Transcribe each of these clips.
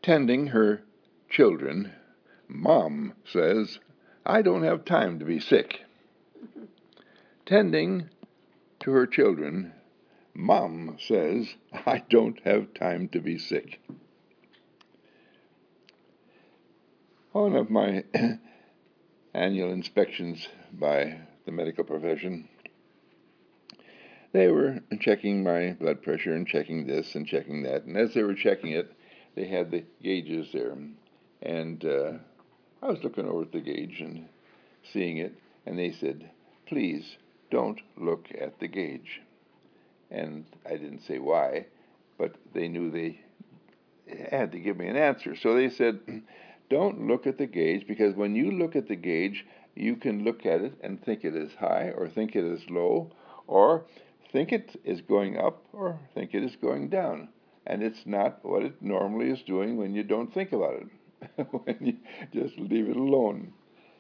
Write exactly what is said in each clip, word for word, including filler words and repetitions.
Tending her children, Mom says, I don't have time to be sick. Tending to her children, Mom says, I don't have time to be sick. One of my annual inspections by the medical profession, they were checking my blood pressure and checking this and checking that. And as they were checking it, they had the gauges there. And uh, I was looking over at the gauge and seeing it. And they said, please don't look at the gauge. And I didn't say why, but they knew they had to give me an answer. So they said, don't look at the gauge, because when you look at the gauge, you can look at it and think it is high or think it is low or think it is going up or think it is going down. And it's not what it normally is doing when you don't think about it, when you just leave it alone.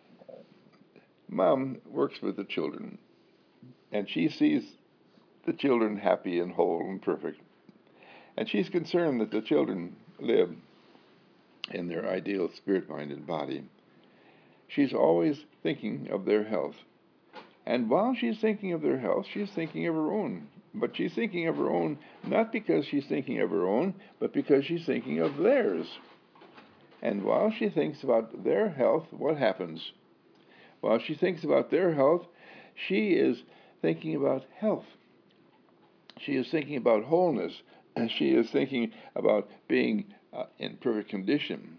Mom works with the children, and she sees the children happy and whole and perfect. And she's concerned that the children live in their ideal spirit-minded body. She's always thinking of their health. And while she's thinking of their health, she's thinking of her own. But she's thinking of her own not because she's thinking of her own, but because she's thinking of theirs. And while she thinks about their health, what happens? While she thinks about their health, she is thinking about health. She is thinking about wholeness. And she is thinking about being uh, in perfect condition.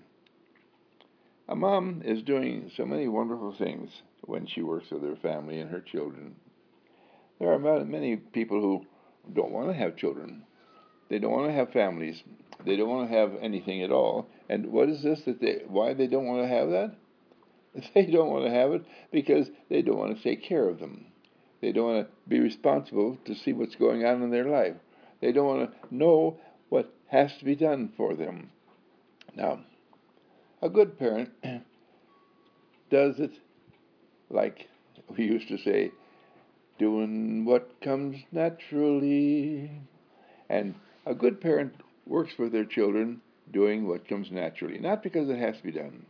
A mom is doing so many wonderful things when she works with her family and her children. There are many people who don't want to have children. They don't want to have families. They don't want to have anything at all. And what is this that they, why they don't want to have that? They don't want to have it because they don't want to take care of them. They don't want to be responsible to see what's going on in their life. They don't want to know what has to be done for them. Now, a good parent does it like we used to say, doing what comes naturally. And a good parent works with their children doing what comes naturally, not because it has to be done.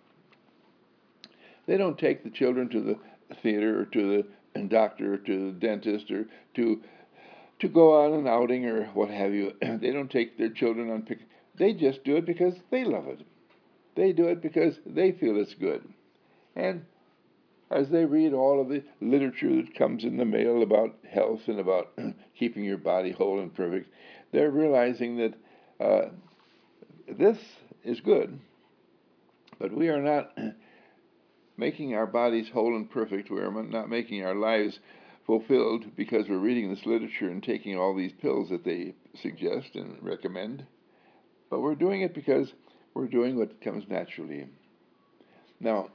They don't take the children to the theater or to the doctor or to the dentist or to to go on an outing or what have you. They don't take their children on pic. They just do it because they love it. They do it because they feel it's good. And as they read all of the literature that comes in the mail about health and about keeping your body whole and perfect, they're realizing that uh, this is good, but we are not making our bodies whole and perfect. We are not making our lives fulfilled because we're reading this literature and taking all these pills that they suggest and recommend, but we're doing it because we're doing what comes naturally. Now,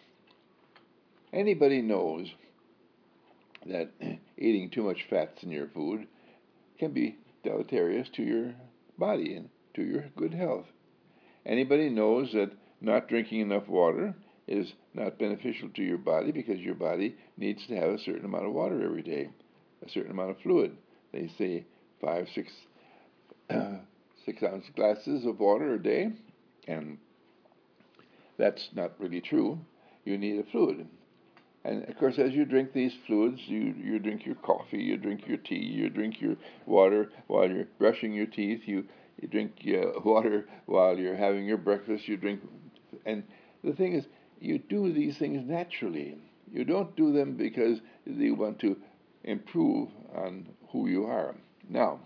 anybody knows that eating too much fats in your food can be deleterious to your body and to your good health. Anybody knows that not drinking enough water is not beneficial to your body because your body needs to have a certain amount of water every day, a certain amount of fluid. They say five, six, uh, six ounce glasses of water a day, and that's not really true. You need a fluid. And of course, as you drink these fluids, you, you drink your coffee, you drink your tea, you drink your water while you're brushing your teeth, you, you drink uh, water while you're having your breakfast, you drink. And the thing is, you do these things naturally. You don't do them because you want to improve on who you are. Now,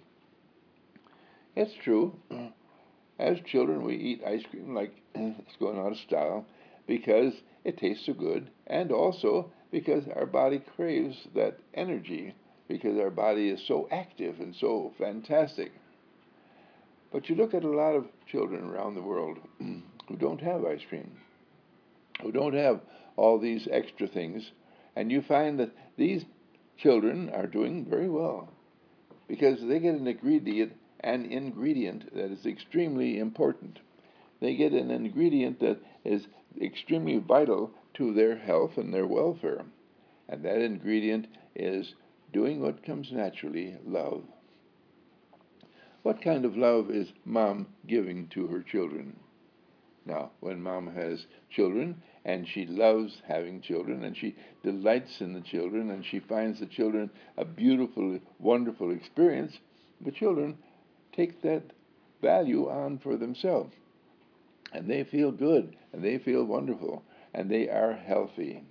it's true. As children, we eat ice cream like it's going out of style because it tastes so good, and also because our body craves that energy, because our body is so active and so fantastic. But you look at a lot of children around the world who don't have ice cream, who don't have all these extra things, and you find that these children are doing very well because they get an ingredient, an ingredient that is extremely important. They get an ingredient that is extremely vital to their health and their welfare. And that ingredient is doing what comes naturally, love. What kind of love is mom giving to her children? Now, when mom has children and she loves having children and she delights in the children and she finds the children a beautiful, wonderful experience, the children take that value on for themselves. And they feel good and they feel wonderful and they are healthy.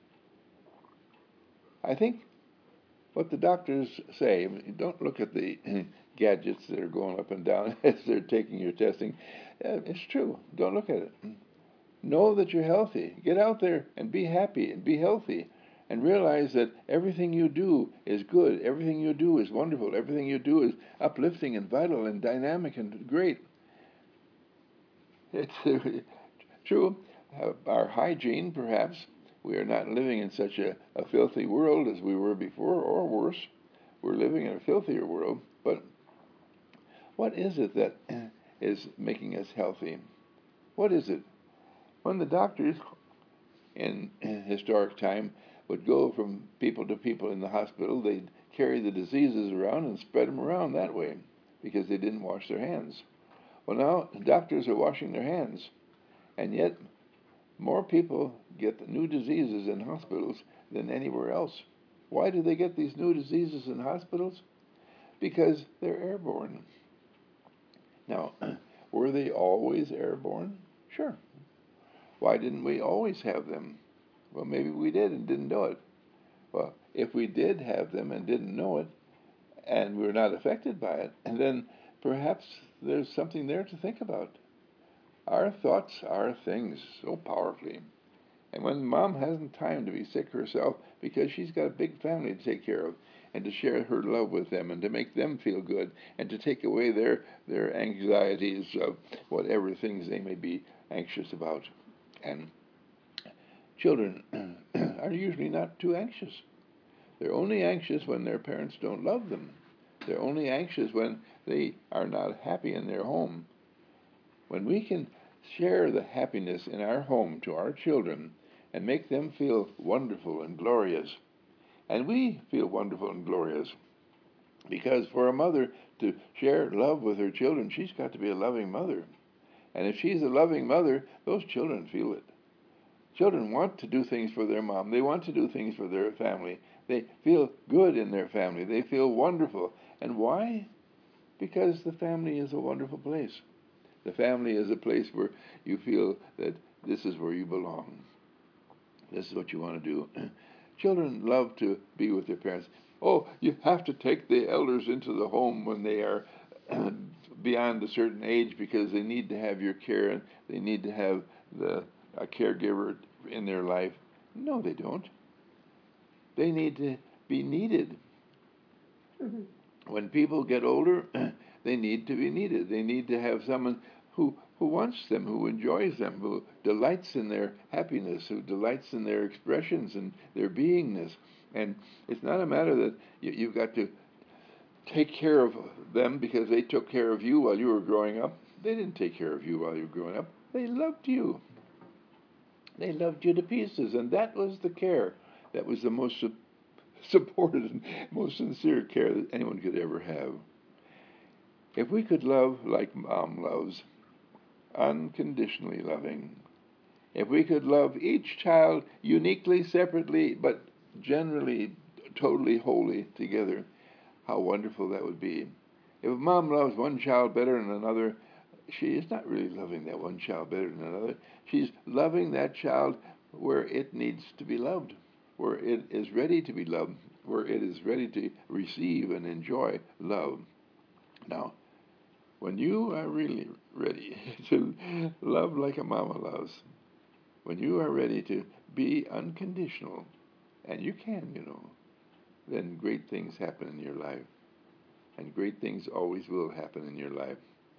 I think what the doctors say, don't look at the gadgets that are going up and down as they're taking your testing. Uh, it's true. Don't look at it. Know that you're healthy. Get out there and be happy and be healthy and realize that everything you do is good. Everything you do is wonderful. Everything you do is uplifting and vital and dynamic and great. It's uh, true. Uh, our hygiene, perhaps, we are not living in such a, a filthy world as we were before, or worse. We're living in a filthier world. But what is it that is making us healthy? What is it? When the doctors in historic time would go from people to people in the hospital, they'd carry the diseases around and spread them around that way because they didn't wash their hands. Well, now doctors are washing their hands, and yet more people get new diseases in hospitals than anywhere else. Why do they get these new diseases in hospitals? Because they're airborne. Now, were they always airborne? Sure. Why didn't we always have them? Well, maybe we did and didn't know it. Well, if we did have them and didn't know it, and we're not affected by it, and then perhaps there's something there to think about. Our thoughts are things so powerfully. And when mom hasn't time to be sick herself because she's got a big family to take care of and to share her love with them and to make them feel good and to take away their, their anxieties of whatever things they may be anxious about. And children are usually not too anxious. They're only anxious when their parents don't love them. They're only anxious when they are not happy in their home. When we can share the happiness in our home to our children and make them feel wonderful and glorious, and we feel wonderful and glorious, because for a mother to share love with her children, she's got to be a loving mother. And if she's a loving mother, those children feel it. Children want to do things for their mom. They want to do things for their family. They feel good in their family. They feel wonderful. And why? Because the family is a wonderful place. The family is a place where you feel that this is where you belong. This is what you want to do. Children love to be with their parents. Oh, you have to take the elders into the home when they are beyond a certain age because they need to have your care and they need to have the a caregiver in their life. No, they don't. They need to be needed. Mm-hmm. When people get older, they need to be needed. They need to have someone who, who wants them, who enjoys them, who delights in their happiness, who delights in their expressions and their beingness. And it's not a matter that you, you've got to take care of them because they took care of you while you were growing up. They didn't take care of you while you were growing up. They loved you. They loved you to pieces, and that was the care. That was the most su- supported and most sincere care that anyone could ever have. If we could love like Mom loves, unconditionally loving, if we could love each child uniquely, separately, but generally, totally, wholly together, how wonderful that would be. If a mom loves one child better than another, she is not really loving that one child better than another. She's loving that child where it needs to be loved, where it is ready to be loved, where it is ready to receive and enjoy love. Now, when you are really ready to love like a mama loves, when you are ready to be unconditional, and you can, you know, then great things happen in your life. And great things always will happen in your life.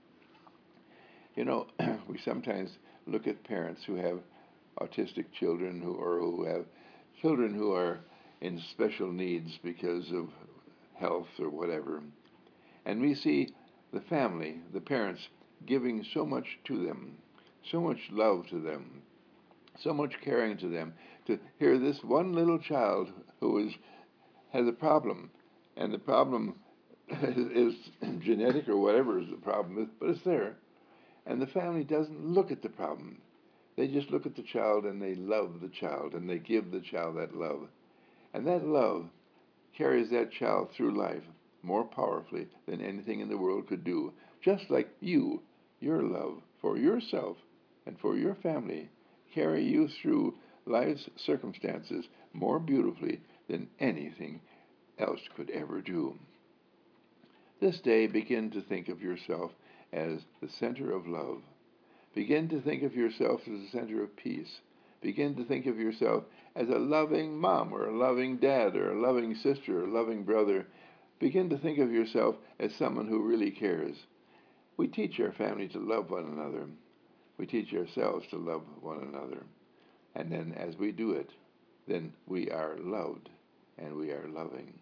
You know, we sometimes look at parents who have autistic children who or who have children who are in special needs because of health or whatever. And we see the family, the parents, giving so much to them, so much love to them, so much caring to them, to hear this one little child who is has a problem, and the problem is, is genetic or whatever is the problem, but it's there. And the family doesn't look at the problem. They just look at the child and they love the child and they give the child that love. And that love carries that child through life more powerfully than anything in the world could do. Just like you, your love for yourself and for your family carry you through life's circumstances more beautifully than anything else could ever do. This day, begin to think of yourself as the center of love. Begin to think of yourself as the center of peace. Begin to think of yourself as a loving mom or a loving dad or a loving sister or a loving brother. Begin to think of yourself as someone who really cares. We teach our family to love one another. We teach ourselves to love one another. And then as we do it, then we are loved and we are loving.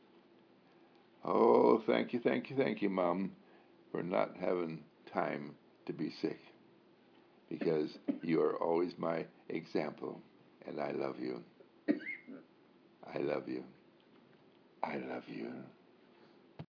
Oh, thank you, thank you, thank you, Mom, for not having time to be sick, because you are always my example, and I love you. I love you. I love you.